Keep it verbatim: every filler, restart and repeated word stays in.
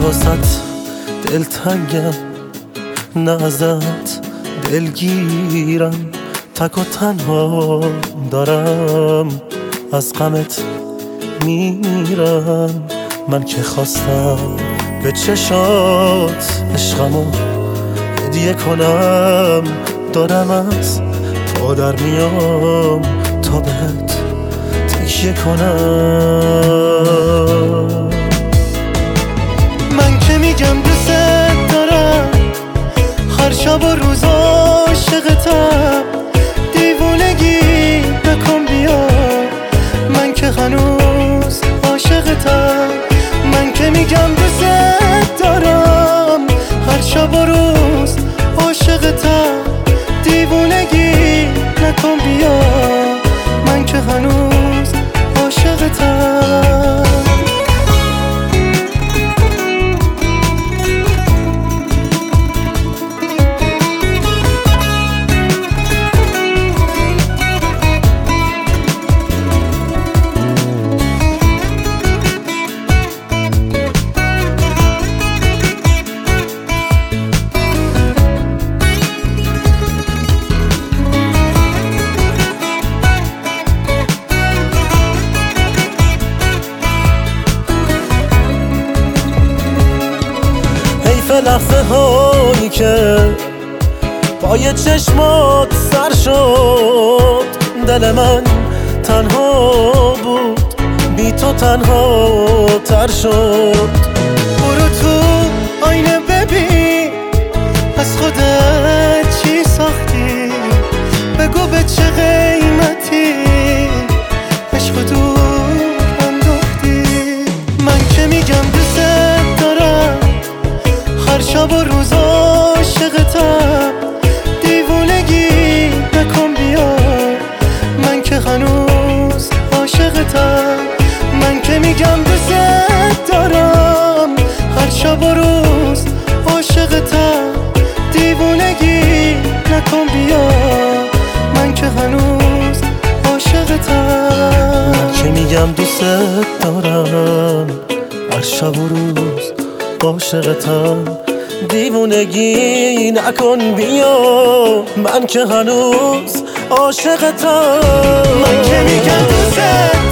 واسط دلتنگم، نه ازت دلگیرم، تک و تنها دارم از غمت میرم. من که خواستم به چشات عشقمو هدیه کنم، دارم از پا در میام تا بهت تکیه کنم. من که میگم دوست دارم، هر شب و روز عاشقتم، دیوونگی نکن بیا، من که هنوز عاشقتم. من که میگم دوست دارم، هر شب و روز عاشقتم، دیوونگی نکن بیا، من که هنوز عاشقتم. لحظه هایی که پای چشمات سر شد، دل من تنها بود، بی تو تنها تر شد. برو تو آینه ببین، از خودت چی ساختی، بگو به چه قیمتی عشق دور انداختی. من که میگم دوست دارم، هر شب و روز عاشقتم، دیوونگی نکن بیا، من که هنوز عاشقتم. من که میگم دوست دارم، هر شب و روز عاشقتم، دیوونگی نکن بیا، من که هنوز عاشقتم. من که میگم دوست دارم، هر شب و روز عاشقتم، دیوونگی نکن بیا، من که هنوز عاشقتم. من که میگم دوست